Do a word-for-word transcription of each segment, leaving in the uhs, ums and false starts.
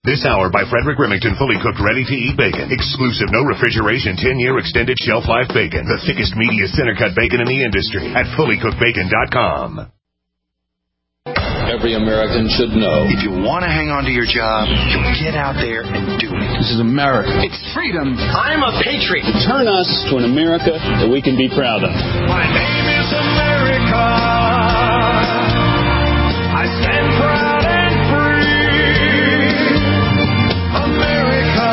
This hour by Frederick Remington, fully cooked, ready-to-eat bacon. Exclusive, no refrigeration, ten-year extended shelf life bacon. The thickest, meatiest, center-cut bacon in the industry at fully cooked bacon dot com. Every American should know. If you want to hang on to your job, you get out there and do it. This is America. It's freedom. I'm a patriot. Turn us to an America that we can be proud of. My name is America. I stand proud and free. America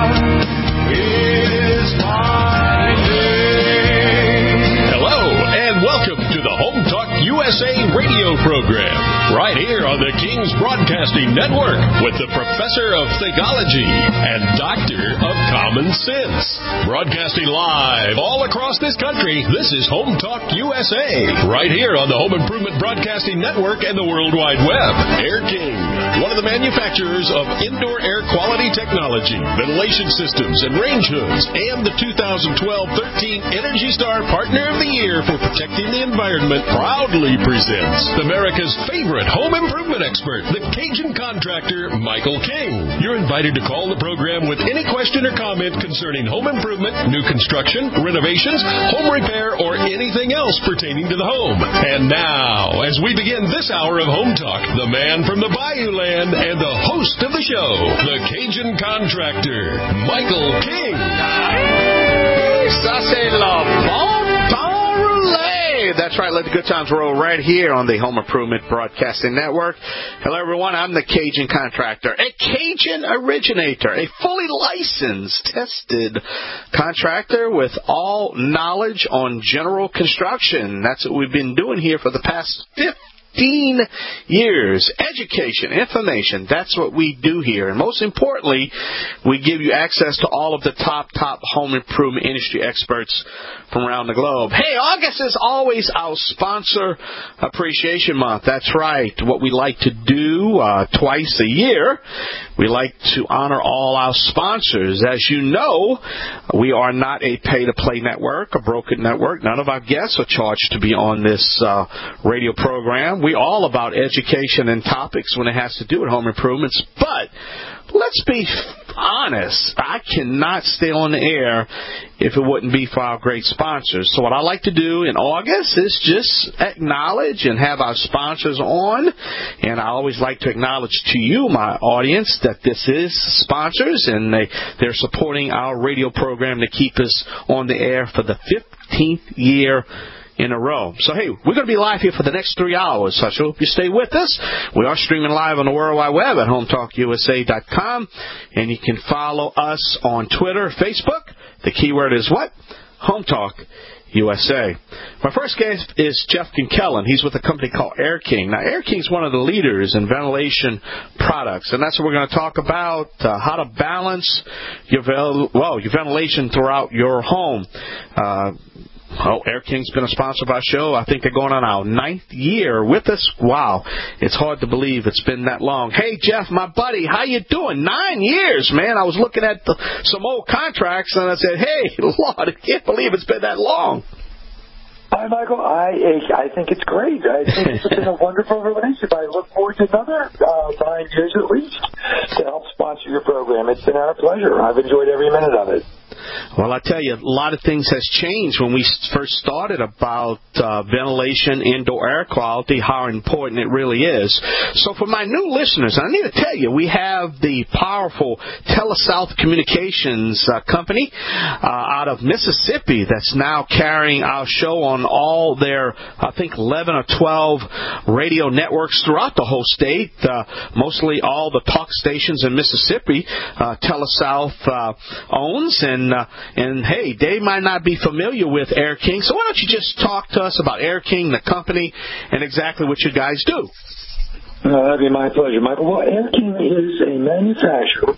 is my name. Hello, and welcome to the Home Talk U S A radio program, right here on the King's Broadcasting Network with the Professor of Theology and Doctor of Common Sense. Broadcasting live all across this country, this is Home Talk U S A, right here on the Home Improvement Broadcasting Network and the World Wide Web. Air King, one of the manufacturers of indoor air quality technology, ventilation systems, and range hoods, and the two thousand twelve thirteen Energy Star Partner of the Year for protecting the environment, proudly presents America's favorite home improvement expert, the Cajun contractor, Michael King. You're invited to call the program with any question or comment concerning home improvement, new construction, renovations, home repair, or anything else pertaining to the home. And now, as we begin this hour of Home Talk, the man from the Bayou Land and the host of the show, the Cajun contractor, Michael King. Ça c'est la bon temps relais. That's right. Let the good times roll right here on the Home Improvement Broadcasting Network. Hello, everyone. I'm the Cajun contractor, a Cajun originator, a fully licensed, tested contractor with all knowledge on general construction. That's what we've been doing here for the past fifteen years. Education, information, that's what we do here. And most importantly, we give you access to all of the top, top home improvement industry experts from around the globe. Hey, August is always our sponsor appreciation month. That's right. What we like to do uh, twice a year, we like to honor all our sponsors. As you know, we are not a pay-to-play network, a broken network. None of our guests are charged to be on this uh, radio program. We're all about education and topics when it has to do with home improvements. But let's be honest, I cannot stay on the air if it wouldn't be for our great sponsors. So what I like to do in August is just acknowledge and have our sponsors on. And I always like to acknowledge to you, my audience, that this is sponsors, and they, they're supporting our radio program to keep us on the air for the fifteenth year in a row. So, hey, we're going to be live here for the next three hours, so I hope you stay with us. We are streaming live on the World Wide Web at home talk U S A dot com, and you can follow us on Twitter, Facebook. The keyword is what? Home Talk U S A. My first guest is Jeff Kinkellen. He's with a company called Air King. Now, Air King is one of the leaders in ventilation products, and that's what we're going to talk about, uh, how to balance your, well, your ventilation throughout your home. Uh, Well, Air King's been a sponsor of our show. I think they're going on our ninth year with us. Wow, it's hard to believe it's been that long. Hey, Jeff, my buddy, how you doing? Nine years, man. I was looking at the, some old contracts, and I said, hey, Lord, I can't believe it's been that long. Hi, Michael. I I think it's great. I think it's been a wonderful relationship. I look forward to another uh, nine years at least to help sponsor your program. It's been our pleasure. I've enjoyed every minute of it. Well, I tell you, a lot of things has changed when we first started about uh, ventilation, indoor air quality, how important it really is. So for my new listeners, I need to tell you, we have the powerful TeleSouth Communications uh, company uh, out of Mississippi that's now carrying our show on all their, I think, eleven or twelve radio networks throughout the whole state, uh, mostly all the talk stations in Mississippi uh, TeleSouth uh, owns. And, uh, and, hey, they might not be familiar with Air King, so why don't you just talk to us about Air King, the company, and exactly what you guys do. Uh, that'd be my pleasure, Michael. Well, Air King is a manufacturer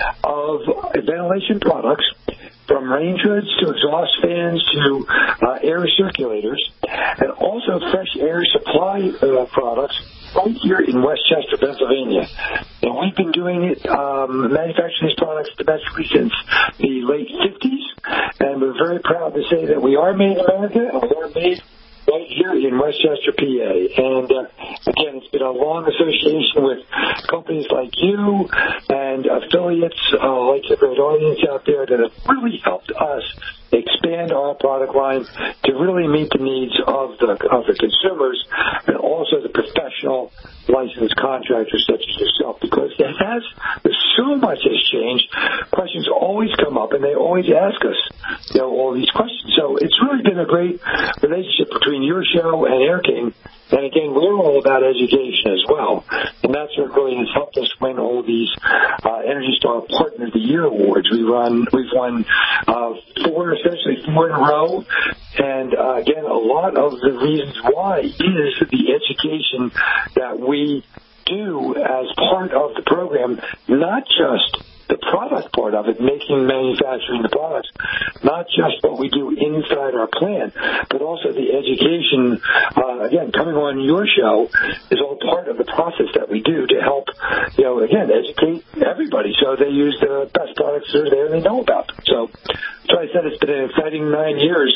of ventilation products, from range hoods to exhaust fans to uh, air circulators, and also fresh air supply uh, products right here in Westchester, Pennsylvania. And we've been doing it, um, manufacturing these products domestically since the late fifties, and we're very proud to say that we are made in America, and we are made right here in in Westchester, P A. And uh, again, it's been a long association with companies like you and affiliates uh, like your great audience out there that have really helped us expand our product line to really meet the needs of the of the consumers and also the professional licensed contractors such as yourself, because it has so much has changed. Questions always come up, and they always ask us, you know, all these questions. So it's really been a great relationship between your show and Air King. And again, we're all about education as well, and that's what really has helped us win all these uh, Energy Star Partner of the Year awards. We run, we've won uh, four, essentially four in a row, and uh, again, a lot of the reasons why is the education that we do as part of the program, not just the product part of it, making, manufacturing the products, not just what we do inside our plant, but also the education, uh, again, coming on your show is all part of the process that we do to help, you know, again, educate everybody so they use the best products that are there and they know about them. So, so I said it's been an exciting nine years,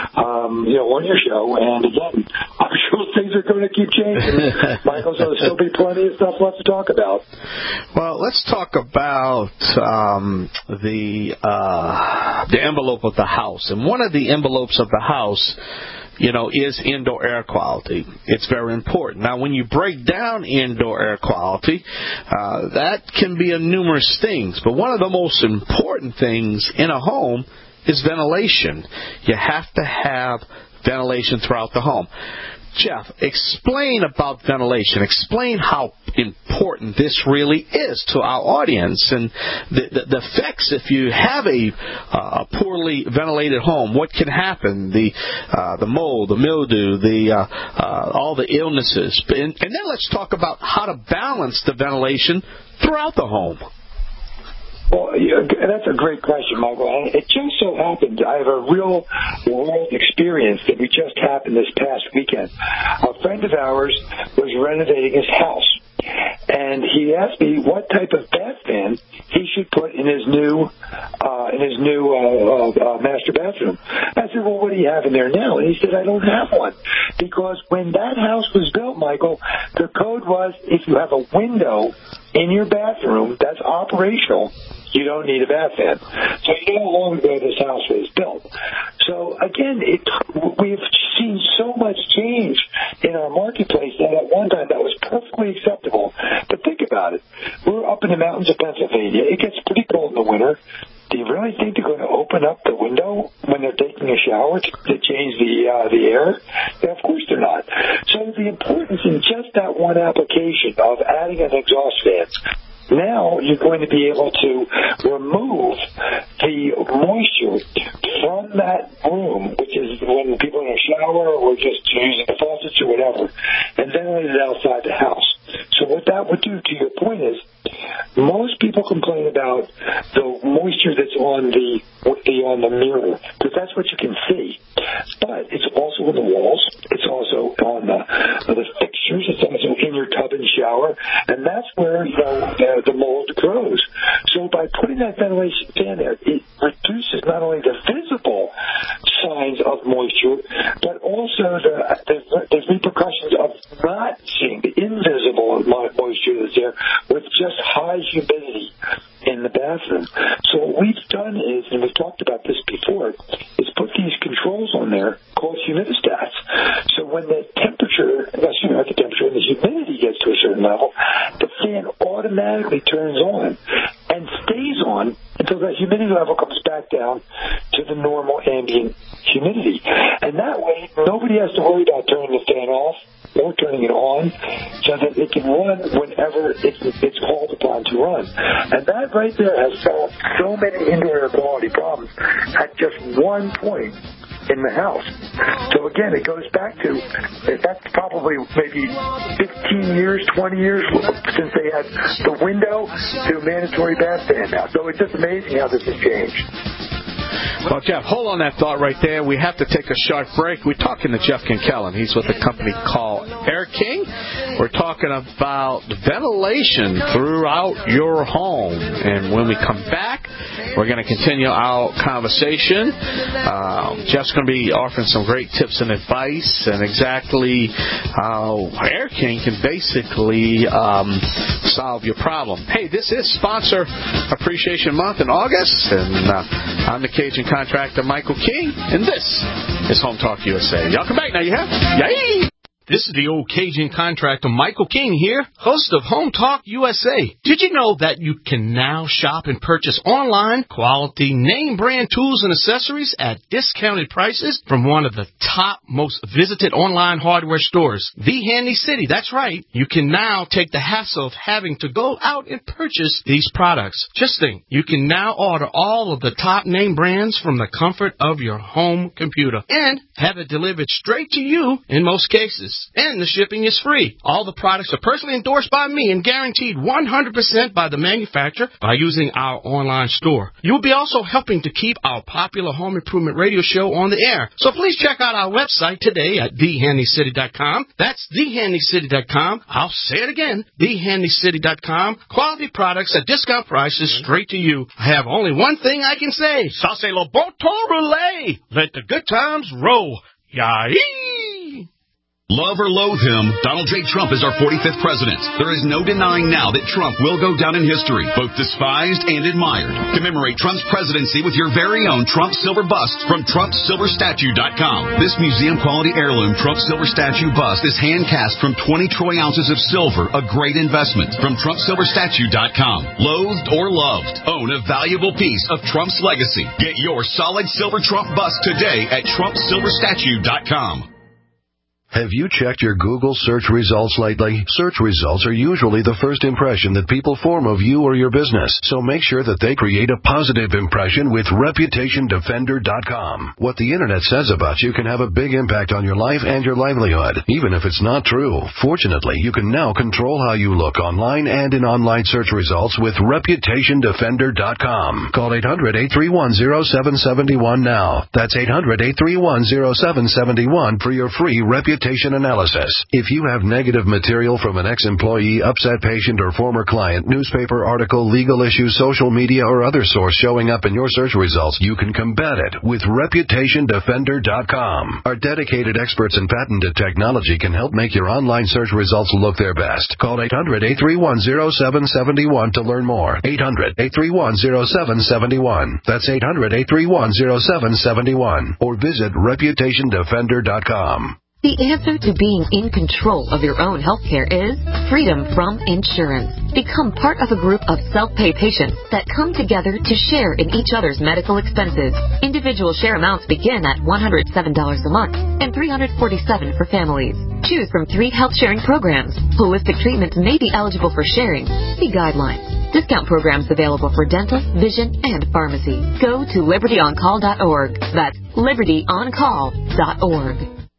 um, you know, on your show, and again, I'm sure things are going to keep changing. Michael, so there'll still be plenty of stuff left to talk about. Well, let's talk about um, the uh, the envelope of the house. And one of the envelopes of the house, you know, is indoor air quality. It's very important. Now, when you break down indoor air quality, uh, that can be a numerous things. But one of the most important things in a home is ventilation. You have to have ventilation throughout the home. Jeff, explain about ventilation. Explain how important this really is to our audience and the, the, the effects if you have a uh, poorly ventilated home. What can happen? The uh, the mold, the mildew, the uh, uh, all the illnesses. And, and then let's talk about how to balance the ventilation throughout the home. Well, yeah, that's a great question, Michael. And it just so happened I have a real world experience that we just happened this past weekend. A friend of ours was renovating his house, and he asked me what type of bath fan he should put in his new uh, in his new uh, uh, master bathroom. I said, well, what do you have in there now? And he said, I don't have one, because when that house was built, Michael, the code was if you have a window in your bathroom that's operational, you don't need a bath fan. So you know how long ago this house was built. So again, it, we've seen so much change in our marketplace that at one time that was perfectly acceptable. But think about it. We're up in the mountains of Pennsylvania. It gets pretty cold in the winter. Do you really think they're going to open up the window when they're taking a shower to, to change the uh, the air? Yeah, of course they're not. So the importance in just that one application of adding an exhaust fan, now you're going to be able to remove the moisture from that room, which is when people are in a shower or just using the faucets or whatever, and ventilate it outside the house. So what that would do, to your point, is most people complain about the moisture that's on the, the on the mirror, because that's what you can see. But it's also on the walls. It's also on the, the fixtures. It's also in your tub and shower, and that's where, you know, the, the mold grows. So by putting that ventilation fan there, it reduces not only the visible signs of moisture, but also the, the, the repercussions of not seeing the invisible moisture that's there with just high humidity in the bathroom. So what we've done is, and we've talked about this before, is put these controls on there called humidistats. So when the temperature, excuse me, not the temperature, when the humidity gets to a certain level, the fan automatically turns on and stays on until that humidity level comes back down to the normal ambient humidity. And that way, nobody has to worry about turning the fan off or turning it on, so that it can run whenever it's, it's called upon to run. And that right there has solved so many indoor air quality problems at just one point in the house. So again, it goes back to, that's probably maybe fifteen years, twenty years since they had the window to mandatory bath fan now. So it's just amazing how this has changed. Well, Jeff, hold on that thought right there. We have to take a short break. We're talking to Jeff Kinkellen. He's with a company called Air King. We're talking about ventilation throughout your home. And when we come back, we're going to continue our conversation. Uh, Jeff's going to be offering some great tips and advice and exactly how Air King can basically um, solve your problem. Hey, this is Sponsor Appreciation Month in August, and uh, I'm the Cajun contractor Michael King, and this is Home Talk U S A. Y'all come back now, you have? Yay! This is the old Cajun contractor Michael King here, host of Home Talk U S A. Did you know that you can now shop and purchase online quality name brand tools and accessories at discounted prices from one of the top most visited online hardware stores, The Handy City? That's right. You can now take the hassle of having to go out and purchase these products. Just think, you can now order all of the top name brands from the comfort of your home computer and have it delivered straight to you in most cases. And the shipping is free. All the products are personally endorsed by me and guaranteed one hundred percent by the manufacturer by using our online store. You will be also helping to keep our popular home improvement radio show on the air. So please check out our website today at the handy city dot com. That's the handy city dot com. I'll say it again, the handy city dot com. Quality products at discount prices straight to you. I have only one thing I can say. Ça c'est le bon temps roulé. Let the good times roll. Yay! Love or loathe him, Donald J. Trump is our forty-fifth president. There is no denying now that Trump will go down in history, both despised and admired. Commemorate Trump's presidency with your very own Trump Silver bust from Trump Silver Statue dot com. This museum-quality heirloom Trump Silver Statue bust is hand-cast from twenty troy ounces of silver, a great investment. From Trump Silver Statue dot com. Loathed or loved, own a valuable piece of Trump's legacy. Get your solid silver Trump bust today at Trump Silver Statue dot com. Have you checked your Google search results lately? Search results are usually the first impression that people form of you or your business, so make sure that they create a positive impression with Reputation Defender dot com. What the Internet says about you can have a big impact on your life and your livelihood, even if it's not true. Fortunately, you can now control how you look online and in online search results with Reputation Defender dot com. Call eight hundred, eight three one, zero seven seven one now. That's eight hundred, eight three one, zero seven seven one for your free reputation analysis. If you have negative material from an ex-employee, upset patient, or former client, newspaper article, legal issue, social media, or other source showing up in your search results, you can combat it with Reputation Defender dot com. Our dedicated experts in patented technology can help make your online search results look their best. Call eight hundred, eight three one, zero seven seven one to learn more. eight hundred, eight three one, zero seven seven one. That's eight hundred, eight three one, zero seven seven one. Or visit Reputation Defender dot com. The answer to being in control of your own healthcare is freedom from insurance. Become part of a group of self-pay patients that come together to share in each other's medical expenses. Individual share amounts begin at one hundred seven dollars a month and three hundred forty-seven dollars for families. Choose from three health sharing programs. Holistic treatments may be eligible for sharing. See guidelines. Discount programs available for dental, vision, and pharmacy. Go to liberty on call dot org. That's liberty on call dot org.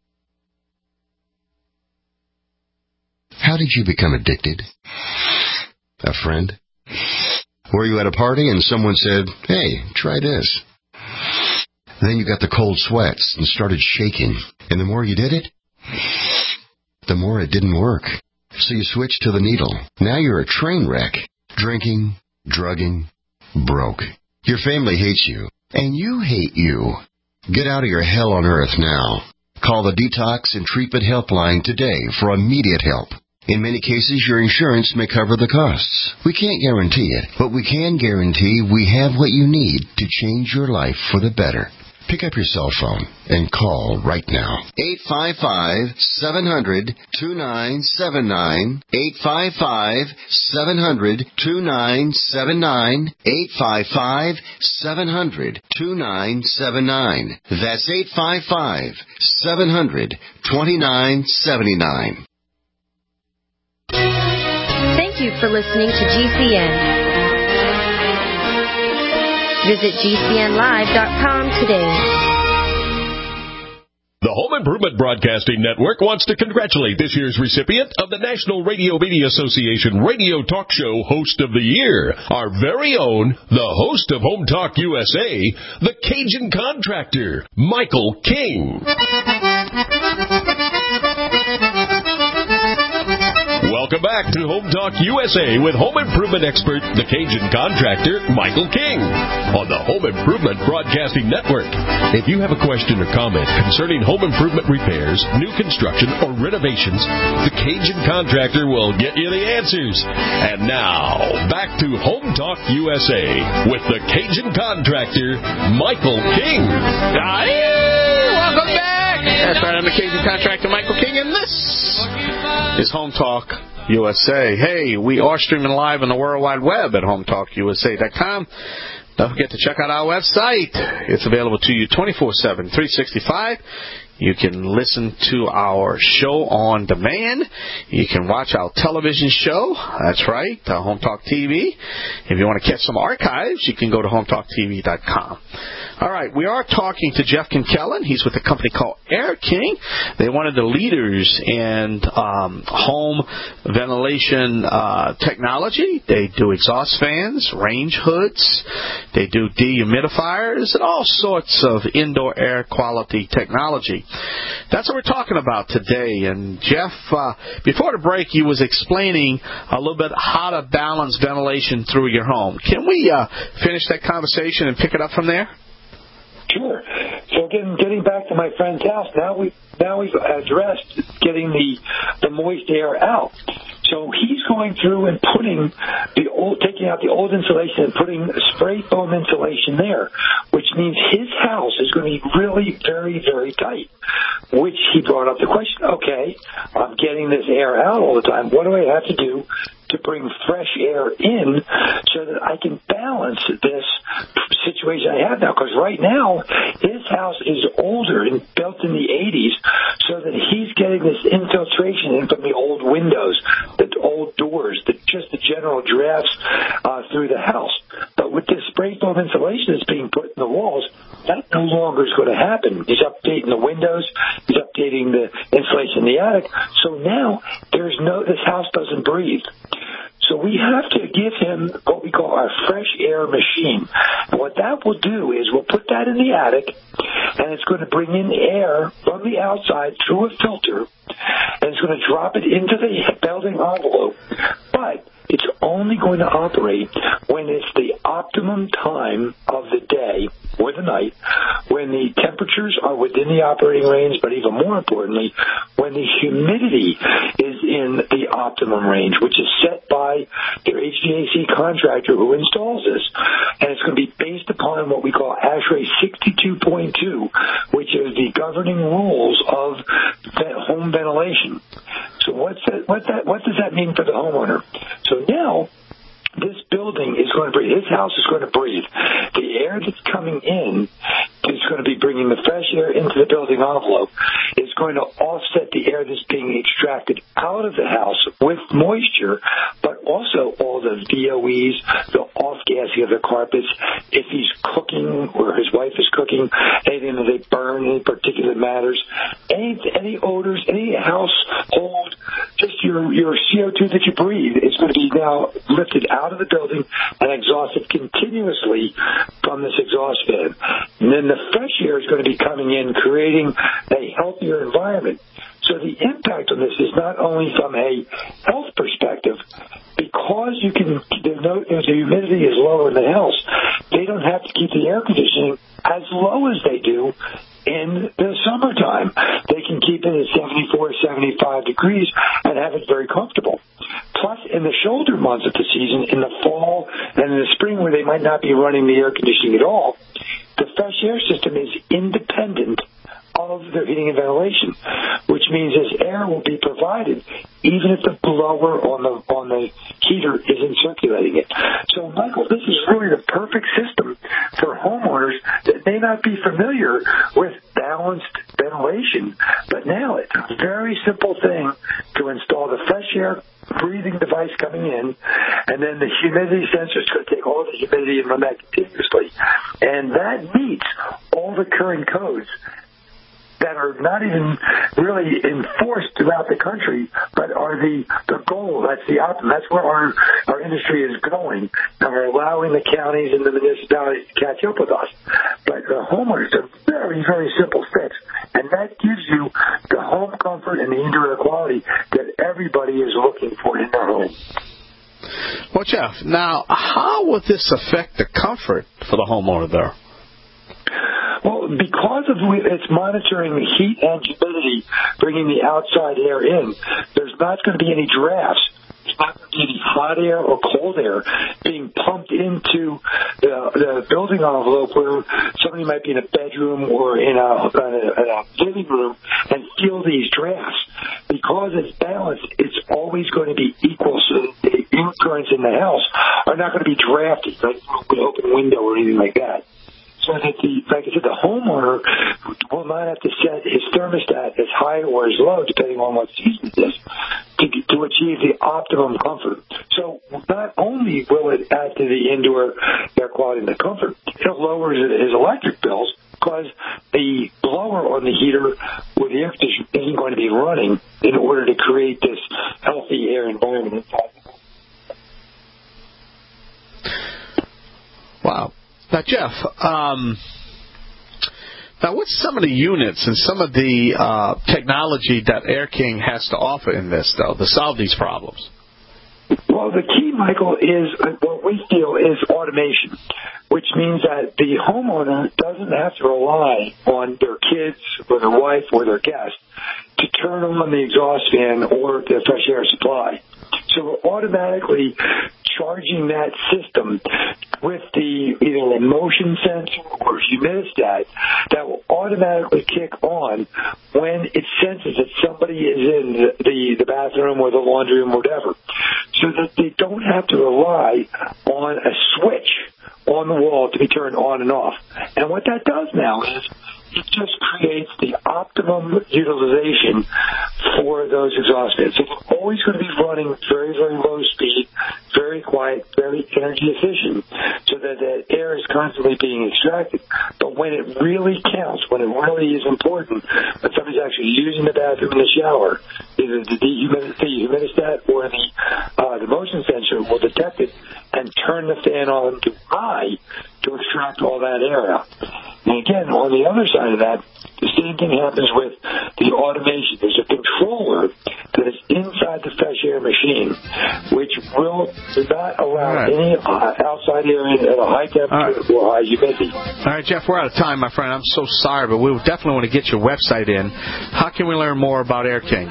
How did you become addicted? A friend? Were you at a party and someone said, hey, try this? Then you got the cold sweats and started shaking. And the more you did it, the more it didn't work. So you switched to the needle. Now you're a train wreck. Drinking, drugging, broke. Your family hates you. And you hate you. Get out of your hell on earth now. Call the Detox and Treatment Helpline today for immediate help. In many cases, your insurance may cover the costs. We can't guarantee it, but we can guarantee we have what you need to change your life for the better. Pick up your cell phone and call right now. eight five five, seven hundred, two nine seven nine. eight five five, seven hundred, two nine seven nine. eight five five, seven hundred, two nine seven nine. That's eight five five, seven hundred, two nine seven nine. Thank you for listening to G C N. Visit G C N live dot com today. The Home Improvement Broadcasting Network wants to congratulate this year's recipient of the National Radio Media Association Radio Talk Show Host of the Year, our very own, the host of Home Talk U S A, the Cajun Contractor, Michael King. Welcome back to Home Talk U S A with home improvement expert, the Cajun contractor, Michael King, on the Home Improvement Broadcasting Network. If you have a question or comment concerning home improvement repairs, new construction, or renovations, the Cajun contractor will get you the answers. And now, back to Home Talk U S A with the Cajun contractor, Michael King. Hey, welcome back. That's right, I'm the Cajun contractor, Michael King, and this is Home Talk U S A. Hey, we are streaming live on the World Wide Web at home talk u s a dot com. Don't forget to check out our website. It's available to you twenty-four seven, three sixty-five. You can listen to our show on demand. You can watch our television show. That's right, uh, Home Talk T V. If you want to catch some archives, you can go to home talk t v dot com. All right, we are talking to Jeff Kinkellen. He's with a company called Air King. They're one of the leaders in um, home ventilation uh, technology. They do exhaust fans, range hoods. They do dehumidifiers and all sorts of indoor air quality technology. That's what we're talking about today. And Jeff, uh, before the break, you was explaining a little bit how to balance ventilation through your home. Can we uh, finish that conversation and pick it up from there? Sure. So getting getting back to my friend's house, now we now we've addressed getting the the moist air out. So he's going through and putting the old, taking out the old insulation and putting spray foam insulation there, which means his house is going to be really very, very tight. Which he brought up the question, okay, I'm getting this air out all the time. What do I have to do to bring fresh air in so that I can balance this situation I have now? Because right now, his house is older and built in the eighties, so that he's getting this infiltration in from the old windows, the old doors, the, just the general drafts uh, through the house. But with this spray foam insulation that's being put in the walls, that no longer is going to happen. He's updating the windows. He's updating the insulation in the attic. So now there's no, this house doesn't breathe. So we have to give him what we call our fresh air machine. And what that will do is we'll put that in the attic, and it's going to bring in air from the outside through a filter, and it's going to drop it into the building envelope. But it's only going to operate when it's the optimum time of the day or the night, when the temperatures are within the operating range, but even more importantly, when the humidity is in the optimum range, which is set by their H V A C contractor who installs this. And it's going to be based upon what we call ASHRAE sixty-two point two, which is the governing rules of home ventilation. So what's that, what, that, what does that mean for the homeowner? So now, this building is going to breathe. His house is going to breathe. The air that's coming in is going to be bringing the fresh air into the building envelope. It's going to offset the air that's being extracted out of the house with moisture, but also all the V O Es, the off-gassing of the carpets. If he's cooking or his wife is cooking, anything that they burn, any particulate matters, any any odors, any household, just your your C O two that you breathe is going to be now lifted out out of the building and exhausted continuously from this exhaust fan. And then the fresh air is going to be coming in, creating a healthier environment. So the impact on this is not only from a health perspective, because you can, the, the humidity is lower in the house, they don't have to keep the air conditioning as low as they do in the summertime. They can keep it at seventy-four, seventy-five degrees and have it very comfortable. Plus, in the shoulder months of the season, in the fall and in the spring where they might not be running the air conditioning at all, the fresh air system is independent of their heating and ventilation, which means this air will be provided even if the blower on the on the heater isn't circulating it. So, Michael, this is really the perfect system for homeowners that may not be familiar with balanced ventilation, but now it's a very simple thing to install the fresh air breathing device coming in, and then the humidity sensor is going to take all the humidity and run that continuously. And that meets all the current codes that are not even really enforced throughout the country, but are the, the goal. That's the optimum. That's where our, our industry is going, and we're allowing the counties and the municipalities to catch up with us. But the homeowners are very, very simple fix, and that gives you the home comfort and the indoor air quality that everybody is looking for in their home. Well, Jeff, now how will this affect the comfort for the homeowner there? Well, because of it's monitoring the heat and humidity, bringing the outside air in, there's not going to be any drafts. There's not going to be any hot air or cold air being pumped into the, the building envelope where somebody might be in a bedroom or in a, in a, in a living room and feel these drafts. Because it's balanced, it's always going to be equal, so the air currents in the house are not going to be drafty, like an open window or anything like that. So that the, like I said, the homeowner will not have to set his thermostat as high or as low, depending on what season it is, to, to achieve the optimum comfort. So not only will it add to the indoor air quality and the comfort, it'll lower his, his electric bills because the blower on the heater or the air conditioner isn't going to be running in order to create this healthy air environment inside. Wow. Now, Jeff, um, now what's some of the units and some of the uh, technology that Air King has to offer in this, though, to solve these problems? Well, the key, Michael, is uh, what we feel is automation, which means that the homeowner doesn't have to rely on their kids or their wife or their guest to turn on the exhaust fan or the fresh air supply. So we're automatically charging that system with the either a motion sensor or humidistat that will automatically kick on when it senses that somebody is in the, the, the bathroom or the laundry room or whatever, so that they don't have to rely on a switch on the wall to be turned on and off. And what that does now is it just creates the optimum utilization for those exhaust fans. So it's always going to be running very, very low speed, very quiet, very energy efficient, so that the air is constantly being extracted. But when it really counts, when it really is important, when somebody's actually using the bathroom and the shower, either the dehumidistat or the, uh, the motion sensor will detect it and turn the fan on to high to extract all that air out. And again, on the other side of that, the same thing happens with the automation. There's a controller that is inside the fresh air machine, which will not allow right. any uh, outside air in at a high temperature right. or high humidity. All right, Jeff, we're out of time, my friend. I'm so sorry, but we definitely want to get your website in. How can we learn more about Air King?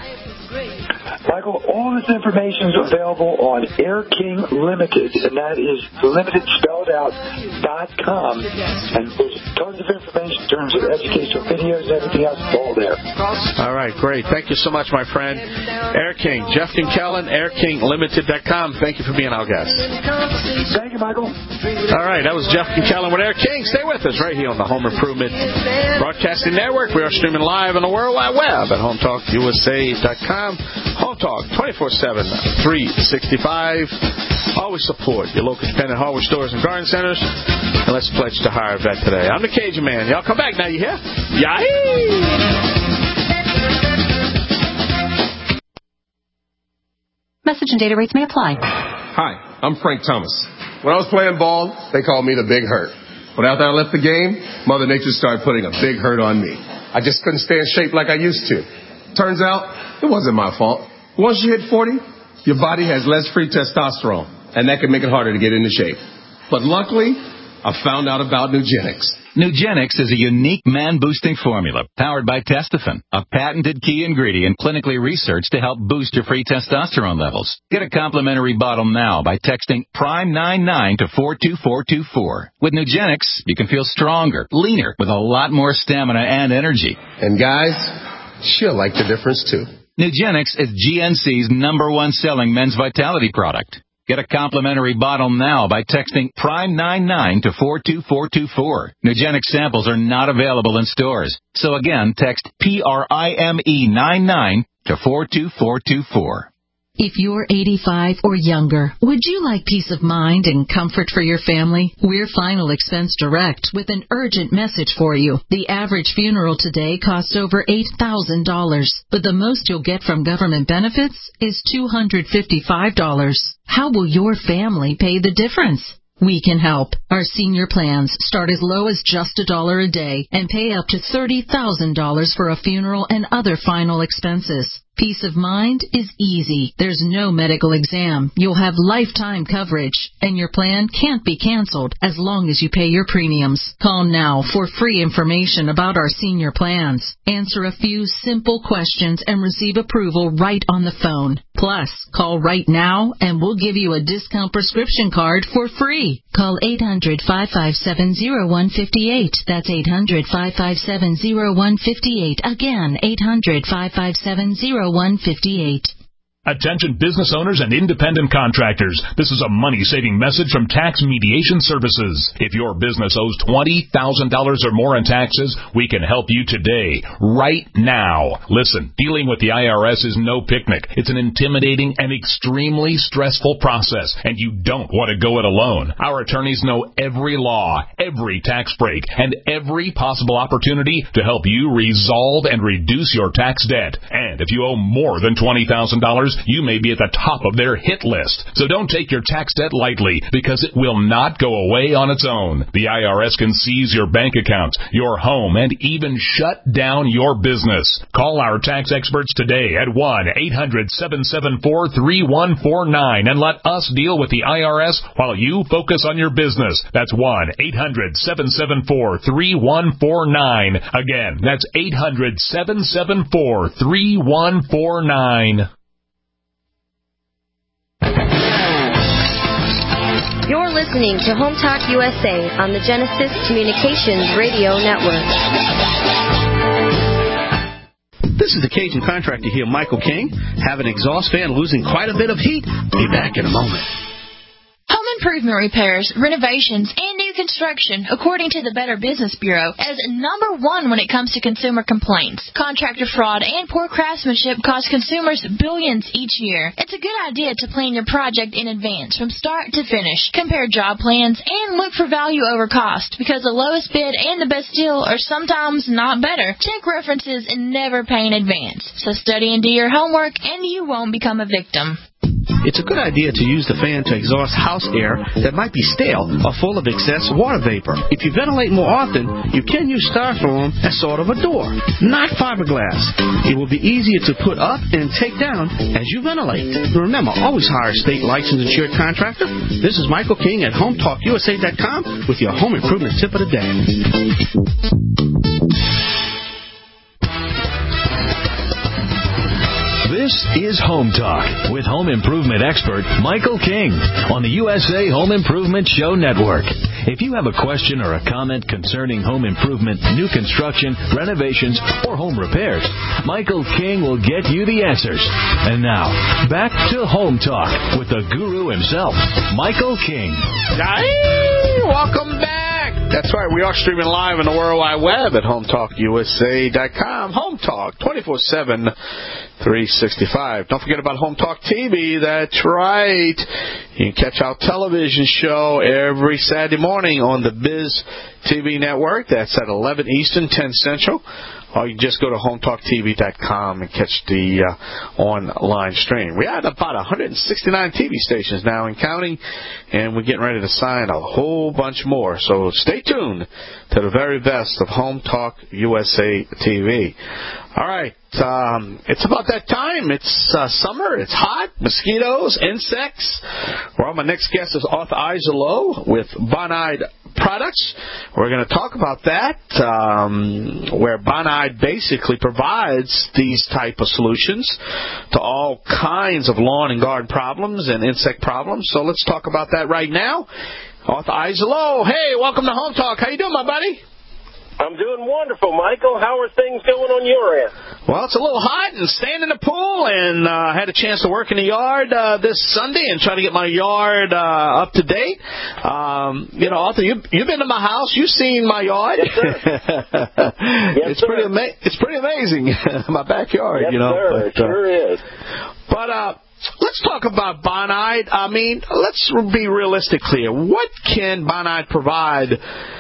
Michael, all this information is available on Air King Limited, and that is limited spelled out dot com. And there's tons of information in terms of educational videos and everything else is all there. All right, great. Thank you so much, my friend. Air King, Jeff Kinkellen, air king limited dot com. Thank you for being our guest. Thank you, Michael. All right, that was Jeff Kinkellen with Air King. Stay with us right here on the Home Improvement Broadcasting Network. We are streaming live on the World Wide Web at home talk U S A dot com. Home Talk, twenty-four seven, three sixty-five. Always support your local independent hardware stores and garden centers. And let's pledge to hire a vet today. I'm the Cajun Man. Y'all come back now, you hear? Yahoo! Message and data rates may apply. Hi, I'm Frank Thomas. When I was playing ball, they called me the Big Hurt. But after I left the game, Mother Nature started putting a big hurt on me. I just couldn't stay in shape like I used to. Turns out, it wasn't my fault. Once you hit forty, your body has less free testosterone, and that can make it harder to get into shape. But luckily, I found out about Nugenix. Nugenix is a unique man-boosting formula powered by Testofen, a patented key ingredient clinically researched to help boost your free testosterone levels. Get a complimentary bottle now by texting prime nine nine to four two four two four. With Nugenix, you can feel stronger, leaner, with a lot more stamina and energy. And guys, she'll like the difference, too. Nugenix is G N C's number one selling men's vitality product. Get a complimentary bottle now by texting prime nine nine to four two four two four. Nugenix samples are not available in stores. So again, text P R I M E nine nine to four two four two four. If you're eighty-five or younger, would you like peace of mind and comfort for your family? We're Final Expense Direct with an urgent message for you. The average funeral today costs over eight thousand dollars, but the most you'll get from government benefits is two hundred fifty-five dollars. How will your family pay the difference? We can help. Our senior plans start as low as just a dollar a day and pay up to thirty thousand dollars for a funeral and other final expenses. Peace of mind is easy. There's no medical exam. You'll have lifetime coverage, and your plan can't be canceled as long as you pay your premiums. Call now for free information about our senior plans. Answer a few simple questions and receive approval right on the phone. Plus, call right now and we'll give you a discount prescription card for free. Call eight hundred, five five seven, zero one five eight. That's eight hundred, five five seven, zero one five eight. Again, eight hundred, five five seven, zero one five eight. Attention business owners and independent contractors. This is a money-saving message from Tax Mediation Services. If your business owes twenty thousand dollars or more in taxes, we can help you today, right now. Listen, dealing with the I R S is no picnic. It's an intimidating and extremely stressful process, and you don't want to go it alone. Our attorneys know every law, every tax break, and every possible opportunity to help you resolve and reduce your tax debt. And if you owe more than twenty thousand dollars, you may be at the top of their hit list. So don't take your tax debt lightly, because it will not go away on its own. The I R S can seize your bank accounts, your home, and even shut down your business. Call our tax experts today at one eight hundred, seven seven four, three one four nine and let us deal with the I R S while you focus on your business. That's one eight hundred, seven seven four, three one four nine. Again, that's eight hundred, seven seven four, three one four nine. You're listening to Home Talk U S A on the Genesis Communications Radio Network. This is the Cajun Contractor here, Michael King. Have an exhaust fan losing quite a bit of heat? Be back in a moment. Home improvement repairs, renovations, and new construction, according to the Better Business Bureau, as number one when it comes to consumer complaints. Contractor fraud and poor craftsmanship cost consumers billions each year. It's a good idea to plan your project in advance from start to finish. Compare job plans and look for value over cost, because the lowest bid and the best deal are sometimes not better. Check references and never pay in advance. So study and do your homework, and you won't become a victim. It's a good idea to use the fan to exhaust house air that might be stale or full of excess water vapor. If you ventilate more often, you can use styrofoam as sort of a door, not fiberglass. It will be easier to put up and take down as you ventilate. Remember, always hire a state licensed insured contractor. This is Michael King at home talk U S A dot com with your home improvement tip of the day. This is Home Talk with home improvement expert Michael King on the U S A Home Improvement Show Network. If you have a question or a comment concerning home improvement, new construction, renovations, or home repairs, Michael King will get you the answers. And now, back to Home Talk with the guru himself, Michael King. Hey, welcome back. That's right, we are streaming live on the World Wide Web at home talk U S A dot com. Home Talk, twenty-four seven, three sixty-five. Don't forget about Home Talk T V. That's right. You can catch our television show every Saturday morning on the Biz T V network. That's at eleven Eastern, ten Central. Or you can just go to home talk T V dot com and catch the uh, online stream. We have about one hundred sixty-nine T V stations now and counting, and we're getting ready to sign a whole bunch more. So stay tuned to the very best of Home Talk U S A T V. All right, um, it's about that time. It's uh, summer. It's hot. Mosquitoes, insects. Well, my next guest is Arthur Izolo with Bonide Products. We're going to talk about that, um, where Bonide basically provides these type of solutions to all kinds of lawn and garden problems and insect problems. So let's talk about that right now. Arthur Izolo, hey, welcome to Home Talk. How you doing, my buddy? I'm doing wonderful, Michael. How are things going on your end? Well, it's a little hot and staying in the pool, and I uh, had a chance to work in the yard uh, this Sunday and try to get my yard uh, up to date. Um, you know, Arthur, you, you've been to my house. You've seen my yard. Yes, sir. yes, it's sir. pretty ama- It's pretty amazing, my backyard. Yes, you know, sir. but, It sure uh, is. But uh, let's talk about Bonide. I mean, let's be realistic here. What can Bonide provide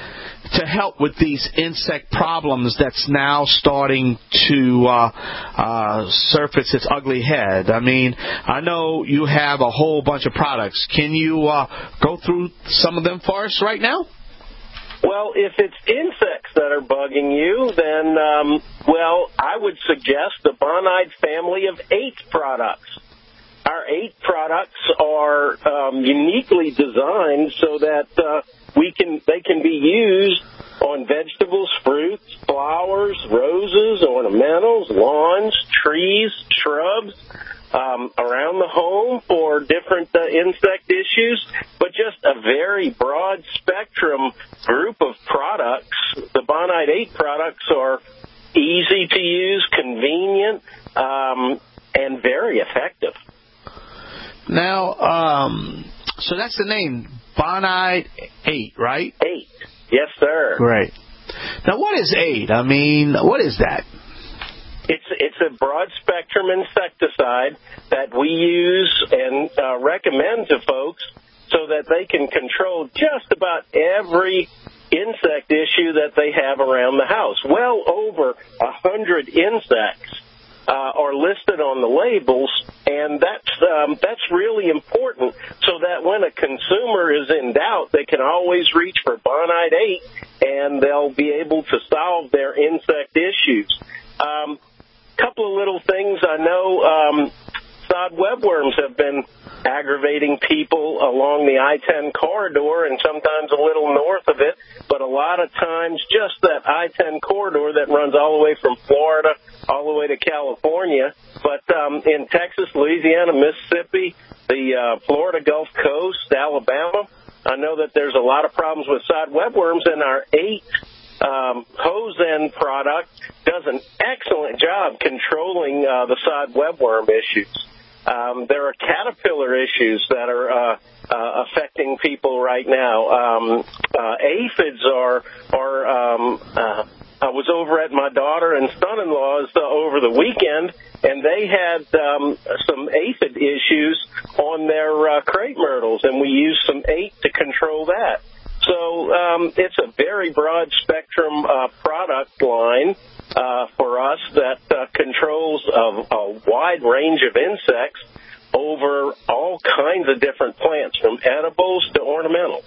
to help with these insect problems that's now starting to uh, uh, surface its ugly head? I mean, I know you have a whole bunch of products. Can you uh, go through some of them for us right now? Well, if it's insects that are bugging you, then, um, well, I would suggest the Bonide family of eight products. Our eight products are um, uniquely designed so that uh, we can they can be used on vegetables, fruits, flowers, roses, ornamentals, lawns, trees, shrubs, um, around the home for different uh, insect issues, but just a very broad spectrum group of products. The Bonide eight products are easy to use, convenient, um, and very effective. Now, um, so that's the name, Bonide eight, right? eight. Yes, sir. Great. Now, what is eight? I mean, what is that? It's it's a broad-spectrum insecticide that we use and uh, recommend to folks so that they can control just about every insect issue that they have around the house. Well over a hundred insects uh, are listed on the labels, and that's um, that's really important so that when a consumer is in doubt, they can always reach for Bonide eight, and they'll be able to solve their insect issues. Um, couple of little things I know. Um, sod webworms have been aggravating people along the I ten corridor and sometimes a little north of it, but a lot of times just that I ten corridor that runs all the way from Florida all the way to California. But um, in Texas, Louisiana, Mississippi, the uh, Florida Gulf Coast, Alabama, I know that there's a lot of problems with sod webworms, and our eight Um, Hose End product does an excellent job controlling uh, the sod webworm issues. Um, there are caterpillar issues that are uh, uh, affecting people right now. Um, uh, aphids are, are um, uh, I was over at my daughter and son-in-law's uh, over the weekend, and they had um, some aphid issues on their uh, crepe myrtles, and we used some eight to control that. So um, it's a very broad spectrum uh, product line uh, for us that uh, controls a, a wide range of insects over all kinds of different plants, from edibles to ornamentals.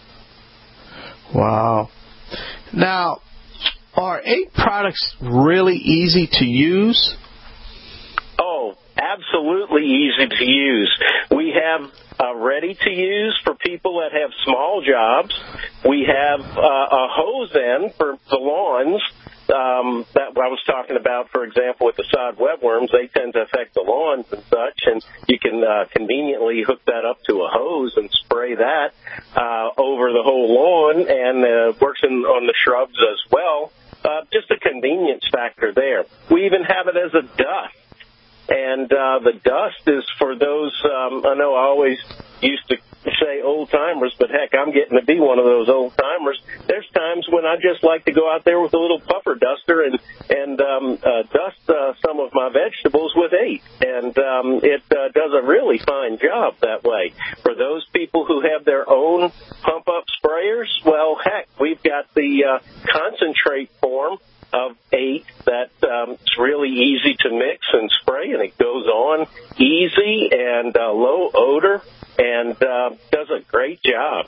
Wow. Now, are eight products really easy to use? Oh, absolutely easy to use. We have Uh, ready to use for people that have small jobs. We have uh, a hose end for the lawns um, that I was talking about, for example, with the sod webworms. They tend to affect the lawns and such, and you can uh, conveniently hook that up to a hose and spray that uh, over the whole lawn, and uh, works in, on the shrubs as well. Uh, just a convenience factor there. We even have it as a dust. And uh, the dust is for those, um, I know I always used to say old-timers, but heck, I'm getting to be one of those old-timers. There's times when I just like to go out there with a little puffer duster and, and um, uh, dust uh, some of my vegetables with eight. And um, it uh, does a really fine job that way. For those people who have their own pump-up sprayers, well, heck, we've got the uh, concentrate form of eight that um, it's really easy to mix and spray, and it goes on easy and uh, low odor, and uh, does a great job.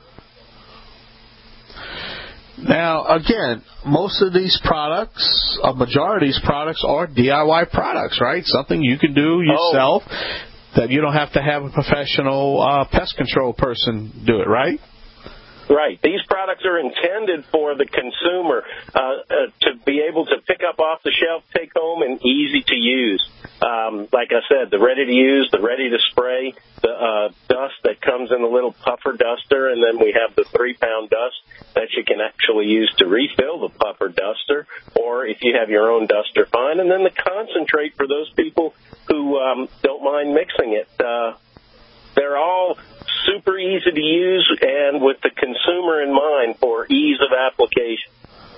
Now, again, most of these products, a majority of these products are D I Y products, right? Something you can do yourself oh. that you don't have to have a professional uh, pest control person do it, right? Right. These products are intended for the consumer uh, uh, to be able to pick up off the shelf, take home, and easy to use. Um, like I said, the ready to use, the ready to spray, the uh, dust that comes in a little puffer duster, and then we have the three-pound dust that you can actually use to refill the puffer duster, or if you have your own duster, fine. And then the concentrate for those people who um, don't mind mixing it. Uh, they're all super easy to use and with the consumer in mind for ease of application.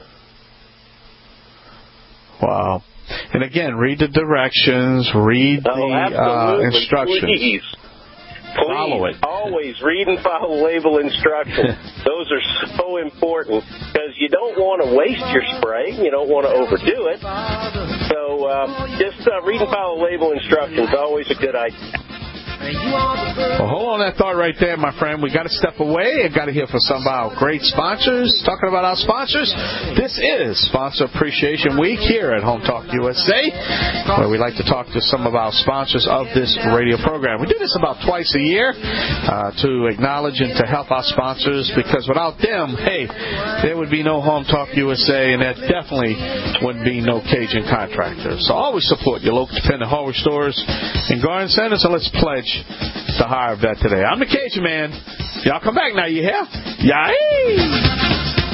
Wow. And again, read the directions, read oh, the uh, instructions. Please. Please, follow it. Always read and follow label instructions. Those are so important because you don't want to waste your spray. You don't want to overdo it. So uh, just uh, read and follow label instructions. Always a good idea. Well, hold on that thought right there, my friend. We got to step away and got to hear from some of our great sponsors. Talking about our sponsors, this is Sponsor Appreciation Week here at Home Talk U S A, where we like to talk to some of our sponsors of this radio program. We do this about twice a year uh, to acknowledge and to help our sponsors, because without them, hey, there would be no Home Talk U S A, and there definitely wouldn't be no Cajun Contractors. So always support your local independent hardware stores and garden centers, and let's pledge the hire of that today. I'm the Cajun Man. Y'all come back now, you hear? Yay!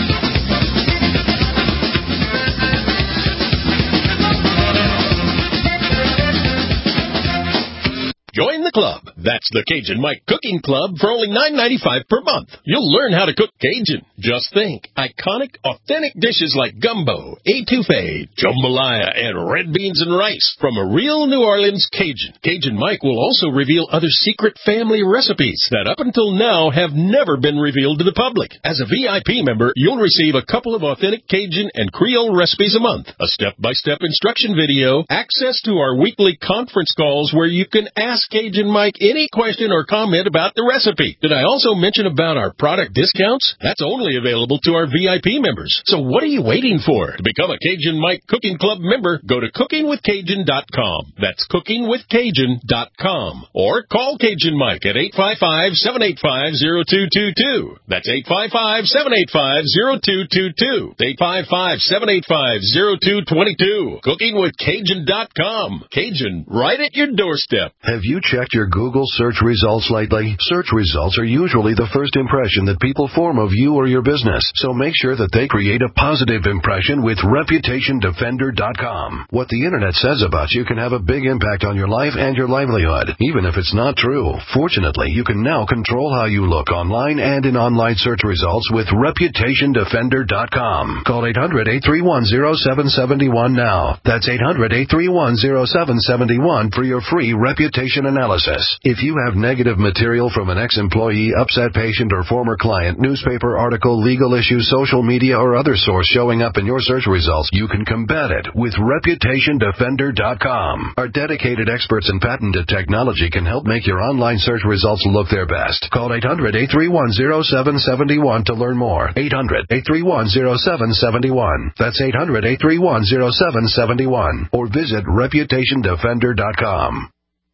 Join the club. That's the Cajun Mike Cooking Club for only nine ninety-five per month. You'll learn how to cook Cajun. Just think, iconic, authentic dishes like gumbo, etouffee, jambalaya, and red beans and rice from a real New Orleans Cajun. Cajun Mike will also reveal other secret family recipes that up until now have never been revealed to the public. As a V I P member, you'll receive a couple of authentic Cajun and Creole recipes a month, a step-by-step instruction video, access to our weekly conference calls where you can ask Cajun Mike any question or comment about the recipe. Did I also mention about our product discounts? That's only available to our V I P members. So what are you waiting for? To become a Cajun Mike Cooking Club member, go to cooking with cajun dot com. That's cooking with cajun dot com. Or call Cajun Mike at eight five five, seven eight five, zero two two two. That's eight five five, seven eight five, zero two two two. eight five five, seven eight five, zero two two two. cooking with cajun dot com. Cajun, right at your doorstep. Have you checked your Google search results lately? Search results are usually the first impression that people form of you or your business, so make sure that they create a positive impression with reputation defender dot com. What the internet says about you can have a big impact on your life and your livelihood, even if it's not true. Fortunately, you can now control how you look online and in online search results with reputation defender dot com. Call eight hundred, eight three one, zero seven seven one now. That's eight hundred, eight three one, zero seven seven one for your free reputation analysis. If you have negative material from an ex-employee, upset patient, or former client, newspaper article, legal issue, social media, or other source showing up in your search results, you can combat it with reputation defender dot com. Our dedicated experts in patented technology can help make your online search results look their best. Call eight hundred, eight three one, zero seven seven one to learn more. eight hundred, eight three one, zero seven seven one. That's eight hundred, eight three one, zero seven seven one. Or visit reputation defender dot com.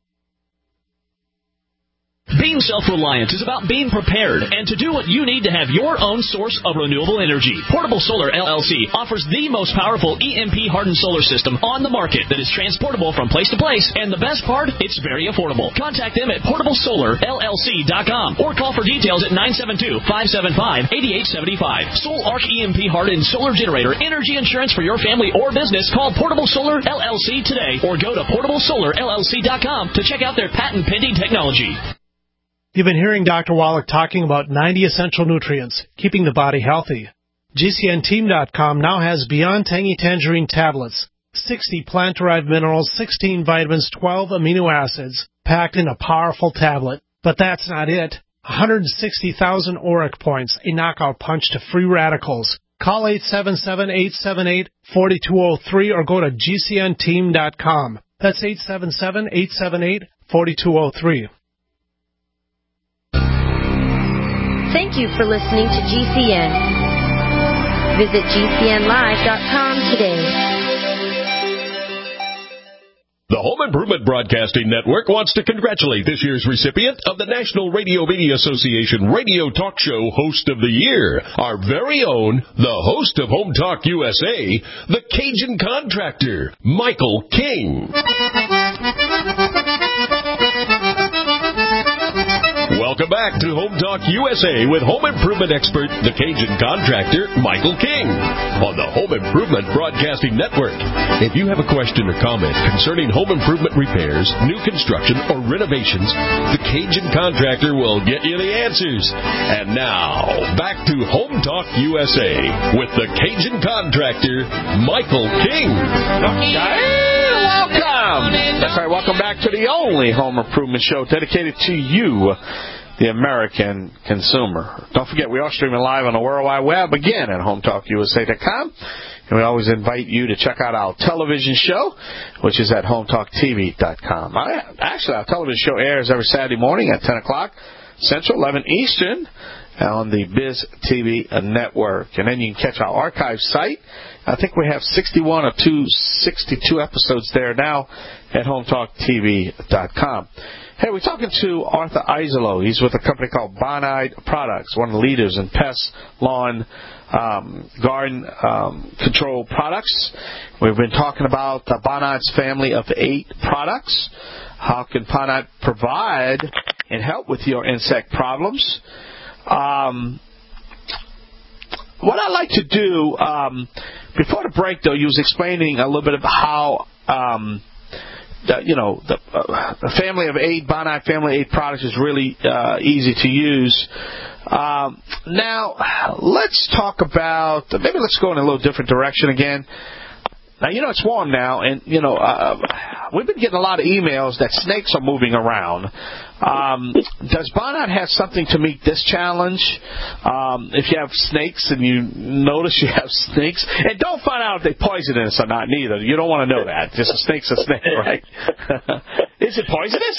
Being self-reliant is about being prepared and to do what you need to have your own source of renewable energy. Portable Solar L L C offers the most powerful E M P-hardened solar system on the market that is transportable from place to place, and the best part, it's very affordable. Contact them at portable solar L L C dot com or call for details at nine seven two, five seven five, eight eight seven five. Sol Arc E M P-hardened solar generator energy insurance for your family or business. Call Portable Solar L L C today or go to portable solar L L C dot com to check out their patent-pending technology. You've been hearing Doctor Wallach talking about ninety essential nutrients, keeping the body healthy. G C N team dot com now has Beyond Tangy Tangerine tablets, sixty plant-derived minerals, sixteen vitamins, twelve amino acids, packed in a powerful tablet. But that's not it. one hundred sixty thousand auric points, a knockout punch to free radicals. Call eight seven seven, eight seven eight, four two zero three or go to G C N team dot com. That's eight seven seven, eight seven eight, four two zero three. Thank you for listening to G C N. Visit G C N live dot com today. The Home Improvement Broadcasting Network wants to congratulate this year's recipient of the National Radio Media Association Radio Talk Show Host of the Year, our very own, the host of Home Talk U S A, the Cajun Contractor, Michael King. Welcome back to Home Talk U S A with home improvement expert, the Cajun Contractor, Michael King, on the Home Improvement Broadcasting Network. If you have a question or comment concerning home improvement repairs, new construction, or renovations, the Cajun Contractor will get you the answers. And now, back to Home Talk U S A with the Cajun Contractor, Michael King. Welcome! com. That's right. Welcome back to the only home improvement show dedicated to you, the American consumer. Don't forget, we are streaming live on the World Wide Web, again, at home talk U S A dot com. And we always invite you to check out our television show, which is at home talk T V dot com. Actually, our television show airs every Saturday morning at ten o'clock Central, eleven Eastern, on the Biz T V network. And then you can catch our archive site. I think we have sixty-one or sixty-two episodes there now at home talk T V dot com. Hey, we're talking to Arthur Eiselo. He's with a company called Bonide Products, one of the leaders in pest, lawn, um, garden um, control products. We've been talking about uh, Bonide's family of eight products. How can Bonide provide and help with your insect problems? Um, what I like to do, um, before the break, though, you was explaining a little bit about how... Um, The, you know, the, uh, the family of eight, Bonide family eight products is really uh, easy to use. Um, now, let's talk about, maybe let's go in a little different direction again. Now, you know, it's warm now, and, you know, uh, we've been getting a lot of emails that snakes are moving around. Um, does Bonide have something to meet this challenge? Um, if you have snakes and you notice you have snakes, and don't find out if they're poisonous or not, neither. You don't want to know that. Just a snake's a snake, right? Is it poisonous?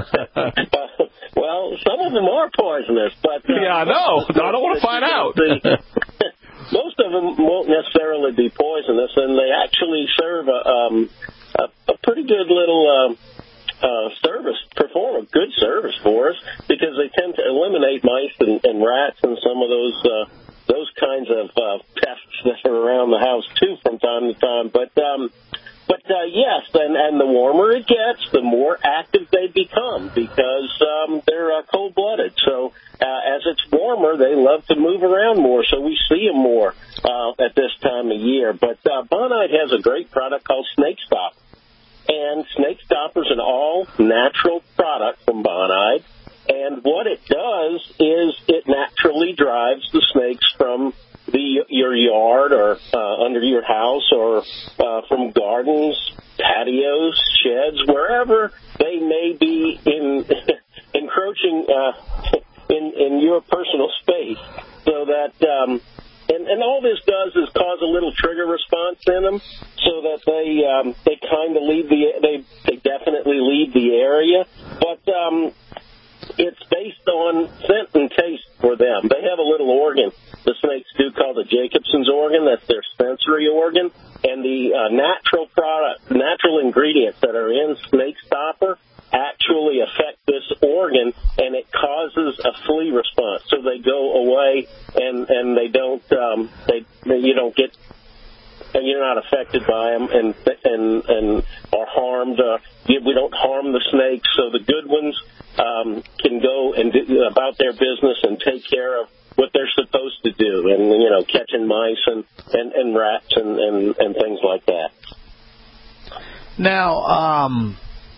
Well, some of them are poisonous, but... Uh, yeah, I know. I don't want to find out. Most of them won't necessarily be poisonous, and they actually serve a, um, a, a pretty good little uh, uh, service, perform a good service for us, because they tend to eliminate mice and, and rats and some of those uh, those kinds of uh, pests that are around the house too from time to time. But um, but uh, yes, and, and the warmer it gets, the more active they become, because um, they're uh, cold-blooded. So uh, as it's warmer, they love to move around more, so we see them more uh, at this time of year. But uh, Bonide has a great product called Snake Stop. And Snake Stopper is an all-natural product from Bonide. And what it does is it naturally drives the snakes from the your yard or uh, under your house or uh, from gardens, patios, sheds, wherever they may be in encroaching uh, in, in your personal space. So that... Um, And, and all this does is cause a little trigger response in them, so that they um, they kind of leave the they they definitely leave the area. But um, it's based on scent and taste for them. They have a little organ the snakes do called the Jacobson's organ. That's their sensory organ, and the uh, natural product, natural ingredients that are in Snake Stopper actually affect this organ, and it causes a flea response. So they go away, and and they don't um, they, they you don't get and you're not affected by them, and and and are harmed. Uh, we don't harm the snakes, so the good ones um, can go and do about their business and take care of what they're supposed to do, and you know, catching mice and and, and rats and, and and things like that. Now, um.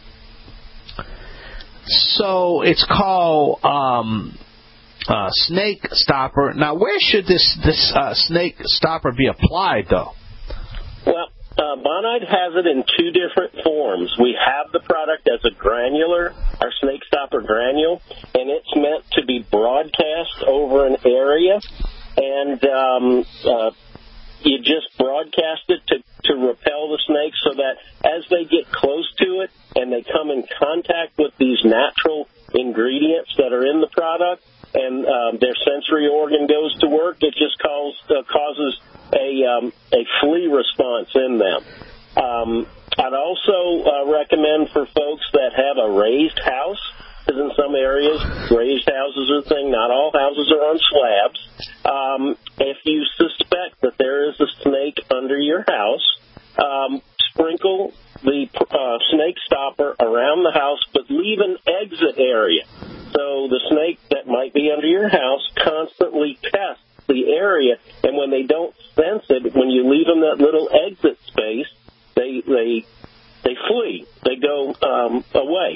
So it's called um, uh, Snake Stopper. Now, where should this this uh, Snake Stopper be applied, though? Well, uh, Bonide has it in two different forms. We have the product as a granular, our Snake Stopper granule, and it's meant to be broadcast over an area, and um, uh, you just broadcast it to, to repel the snakes, so that as they get close to it and they come in contact with these natural ingredients that are in the product, and um, their sensory organ goes to work, it just cause, uh, causes a, um, a flea response in them. Um, I'd also uh, recommend for folks that have a raised house, because in some areas, raised houses are a thing. Not all houses are on slabs. Um, if you suspect that there is a snake under your house, um, sprinkle the uh, Snake Stopper around the house, but leave an exit area. So the snake that might be under your house constantly pests the area, and when they don't sense it, when you leave them that little exit space, they they they flee. They go um, away.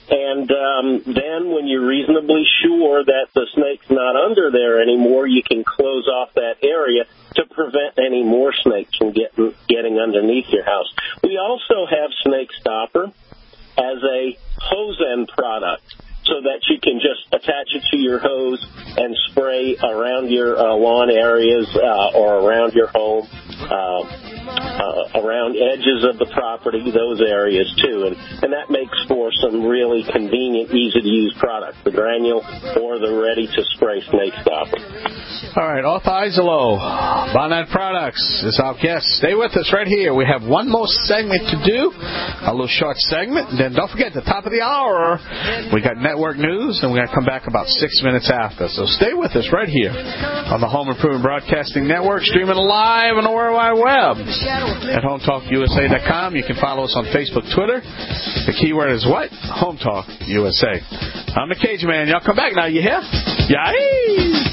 And um, then when you're reasonably sure that the snake's not under there anymore, you can close off that area to prevent any more snakes from getting, getting underneath your house. We also have Snake Stopper as a hose end product, so that you can just attach it to your hose and spray around your uh, lawn areas uh, or around your home, uh, uh, around edges of the property, those areas too. And, and that makes for some really convenient, easy-to-use products, the granule or the ready-to-spray Snake Stopper. All right, Arthur Isolo, Bonnet Products is our guest. Stay with us right here. We have one more segment to do, a little short segment. And then don't forget, at the top of the hour, we got network news, and we're going to come back about six minutes after. So stay with us right here on the Home Improvement Broadcasting Network, streaming live on the World Wide Web at home talk U S A dot com. You can follow us on Facebook, Twitter. The keyword is what? Home Talk U S A. I'm the Cajun Man. Y'all come back now. You hear? Yay!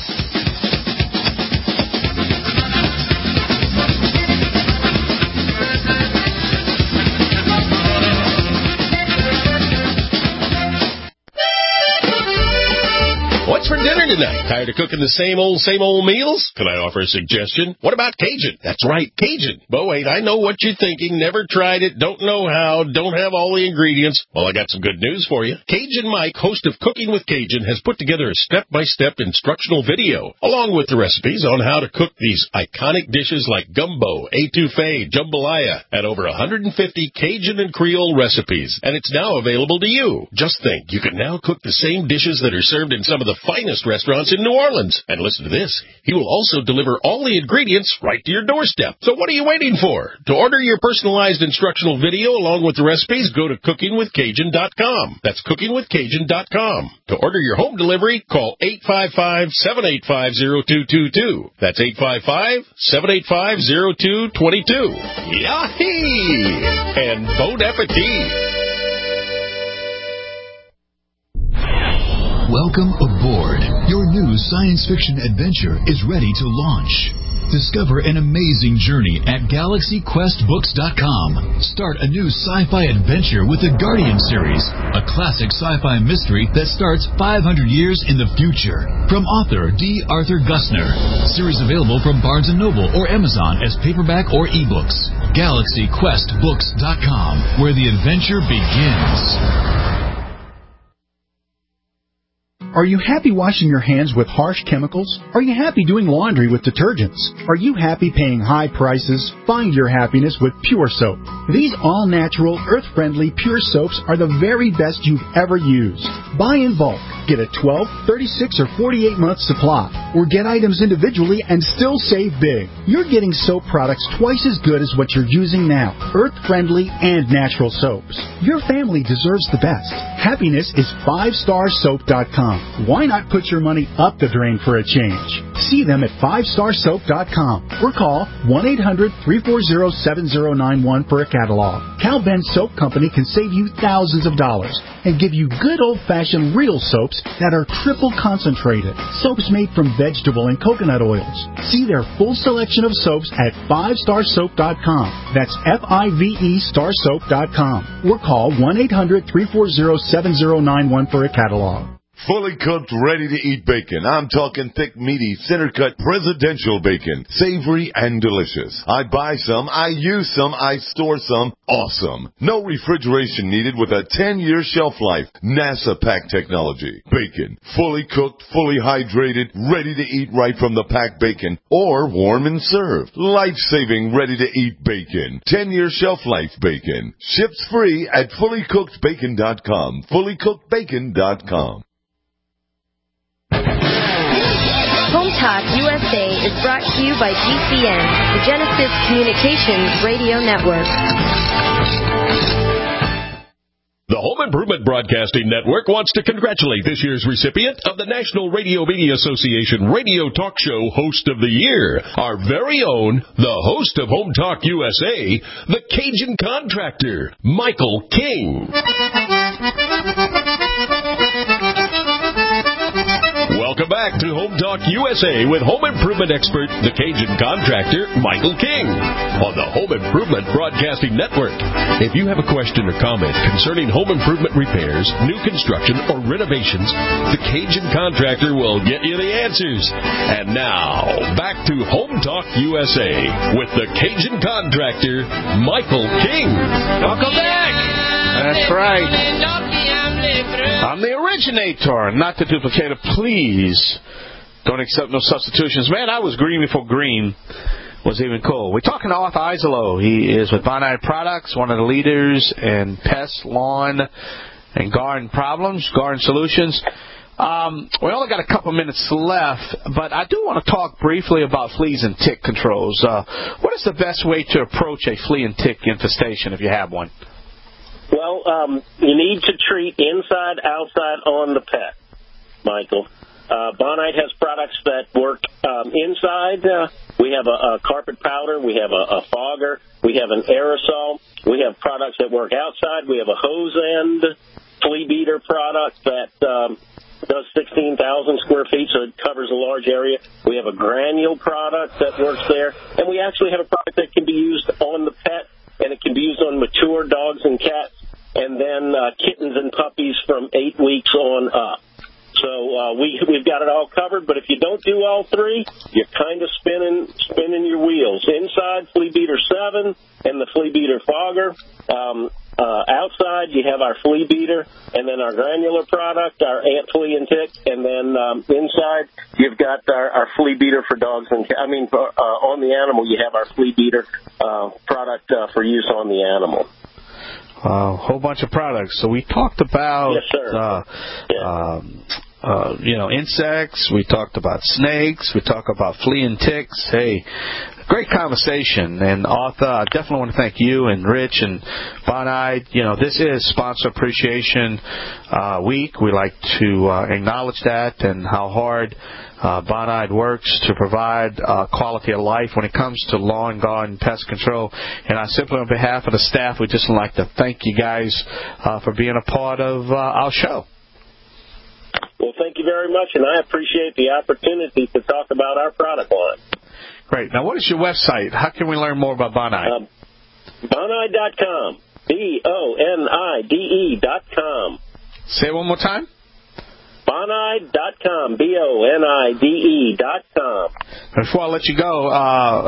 What's for dinner tonight? Tired of cooking the same old, same old meals? Can I offer a suggestion? What about Cajun? That's right, Cajun. But wait, I know what you're thinking. Never tried it, don't know how, don't have all the ingredients. Well, I got some good news for you. Cajun Mike, host of Cooking with Cajun, has put together a step-by-step instructional video, along with the recipes on how to cook these iconic dishes like gumbo, etouffee, jambalaya, and over one hundred fifty Cajun and Creole recipes. And it's now available to you. Just think, you can now cook the same dishes that are served in some of the finest restaurants in New Orleans. And listen to this. He will also deliver all the ingredients right to your doorstep. So what are you waiting for? To order your personalized instructional video along with the recipes, go to cooking with cajun dot com. That's cooking with cajun dot com. To order your home delivery, call eight five five, seven eight five, zero two two two. That's eight five five, seven eight five, zero two two two. Yahee! And bon appetit! Welcome aboard. Your new science fiction adventure is ready to launch. Discover an amazing journey at galaxy quest books dot com. Start a new sci-fi adventure with the Guardian series, a classic sci-fi mystery that starts five hundred years in the future. From author D. Arthur Gussner. Series available from Barnes and Noble or Amazon as paperback or ebooks. galaxy quest books dot com, where the adventure begins. Are you happy washing your hands with harsh chemicals? Are you happy doing laundry with detergents? Are you happy paying high prices? Find your happiness with Pure Soap. These all-natural, earth-friendly Pure Soaps are the very best you've ever used. Buy in bulk. Get a twelve, thirty-six, or forty-eight month supply. Or get items individually and still save big. You're getting soap products twice as good as what you're using now. Earth-friendly and natural soaps. Your family deserves the best. Happiness is five star soap dot com. Why not put your money up the drain for a change? See them at five star soap dot com or call one eight hundred, three four zero, seven zero nine one for a catalog. Cal Ben Soap Company can save you thousands of dollars and give you good old-fashioned real soaps that are triple concentrated. Soaps made from vegetable and coconut oils. See their full selection of soaps at five star soap dot com. That's F I V E star soap dot com or call one eight hundred, three four zero, seven zero nine one for a catalog. Fully cooked, ready-to-eat bacon. I'm talking thick, meaty, center-cut, presidential bacon. Savory and delicious. I buy some, I use some, I store some. Awesome. No refrigeration needed with a ten-year shelf life. NASA pack technology. Bacon. Fully cooked, fully hydrated, ready to eat right from the packed bacon. Or warm and served. Life-saving, ready-to-eat bacon. ten-year shelf life bacon. Ships free at fully cooked bacon dot com. fully cooked bacon dot com. Home Talk U S A is brought to you by G C N, the Genesis Communications Radio Network. The Home Improvement Broadcasting Network wants to congratulate this year's recipient of the National Radio Media Association Radio Talk Show Host of the Year, our very own, the host of Home Talk U S A, the Cajun Contractor, Michael King. Welcome Welcome back to Home Talk U S A with home improvement expert, the Cajun contractor, Michael King, on the Home Improvement Broadcasting Network. If you have a question or comment concerning home improvement repairs, new construction, or renovations, the Cajun contractor will get you the answers. And now, back to Home Talk U S A with the Cajun contractor, Michael King. Welcome back. That's right. I'm the originator, not the duplicator. Please don't accept no substitutions. Man, I was green before green was even cool. We're talking to Arthur Isolo. He is with Bonide Products, one of the leaders in pest, lawn, and garden problems, garden solutions. Um, we only got a couple minutes left, but I do want to talk briefly about fleas and tick controls. Uh, what is the best way to approach a flea and tick infestation if you have one? Well, um, you need to treat inside, outside, on the pet, Michael. Uh, Bonide has products that work um, inside. Uh, we have a, a carpet powder. We have a, a fogger. We have an aerosol. We have products that work outside. We have a hose end flea beater product that um, does sixteen thousand square feet, so it covers a large area. We have a granule product that works there. And we actually have a product that can be used on the pet, and it can be used on mature dogs and cats, and then uh, kittens and puppies from eight weeks on up. So uh, we, we've got it all covered, but if you don't do all three, you're kind of spinning spinning your wheels. Inside, Flea Beater seven and the Flea Beater Fogger. Um, uh, outside, you have our Flea Beater and then our granular product, our ant, flea, and tick. And then um, inside, you've got our, our Flea Beater for dogs and cats. I mean, for, uh, on the animal, you have our Flea Beater uh, product uh, for use on the animal. A uh, whole bunch of products. So we talked about, yes, sir. Uh, yeah. um, uh, you know, insects. We talked about snakes. We talked about flea and ticks. Hey, great conversation. And Arthur, I definitely want to thank you and Rich and Bonide. You know, this is Sponsor Appreciation uh, Week. We like to uh, acknowledge that and how hard Uh, Bonide works to provide uh, quality of life when it comes to lawn, garden, pest control. And I simply, on behalf of the staff, would just like to thank you guys uh, for being a part of uh, our show. Well, thank you very much, and I appreciate the opportunity to talk about our product line. Great. Now, what is your website? How can we learn more about Bonide? Um, Bonide dot com. B O N I D E dot com. Say it one more time. Bonide dot com, B O N I D E dot com. Before I let you go, uh,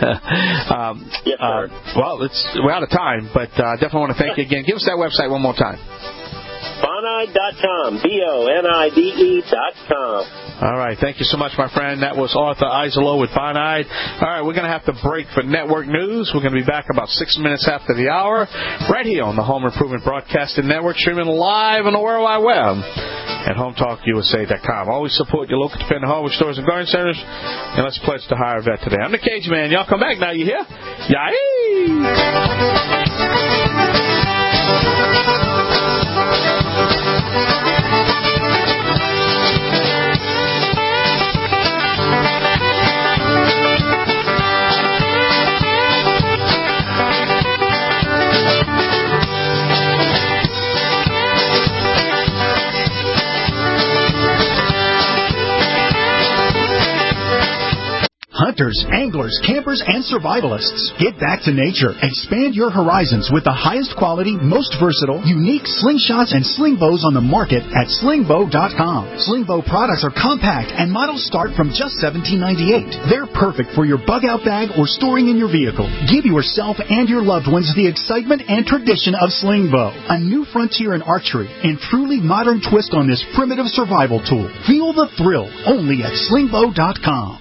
um, yes, sir. Uh, well, it's, we're out of time, but I uh, definitely want to thank you again. Give us that website one more time. Bonide dot com, B O N I D E dot com. All right. Thank you so much, my friend. That was Arthur Isolo with Bonide. All right. We're going to have to break for network news. We're going to be back about six minutes after the hour, right here on the Home Improvement Broadcasting Network, streaming live on the World Wide Web at home talk U S A dot com. Always support your local dependent hardware stores and garden centers. And let's pledge to hire a vet today. I'm the Cajun Man. Y'all come back now. You hear? Yay! Hunters, anglers, campers, and survivalists. Get back to nature. Expand your horizons with the highest quality, most versatile, unique slingshots and sling bows on the market at sling bow dot com. Sling bow products are compact and models start from just seventeen ninety-eight. They're perfect for your bug-out bag or storing in your vehicle. Give yourself and your loved ones the excitement and tradition of sling bow. A new frontier in archery and truly modern twist on this primitive survival tool. Feel the thrill only at sling bow dot com.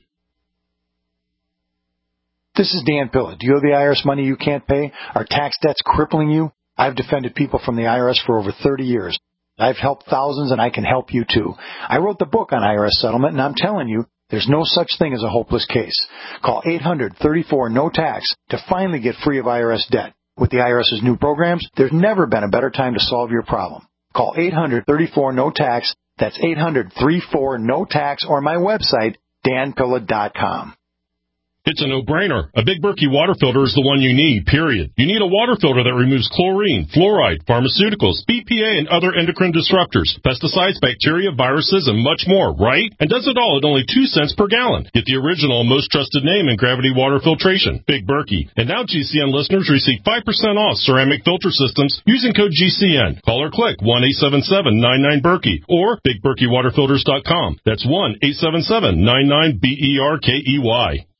This is Dan Pilla. Do you owe the I R S money you can't pay? Are tax debts crippling you? I've defended people from the I R S for over thirty years. I've helped thousands, and I can help you too. I wrote the book on I R S settlement, and I'm telling you, there's no such thing as a hopeless case. Call eight hundred, thirty-four, no tax to finally get free of I R S debt. With the IRS's new programs, there's never been a better time to solve your problem. Call eight hundred, thirty-four, no tax. That's eight hundred, thirty-four, no tax, or my website, dan pilla dot com. It's a no-brainer. A Big Berkey water filter is the one you need, period. You need a water filter that removes chlorine, fluoride, pharmaceuticals, B P A, and other endocrine disruptors, pesticides, bacteria, viruses, and much more, right? And does it all at only two cents per gallon. Get the original, most trusted name in gravity water filtration, Big Berkey. And now G C N listeners receive five percent off ceramic filter systems using code G C N. Call or click one eight seven seven nine nine Berkey or big berkey water filters dot com. That's one eight seven seven nine nine B E R K E Y.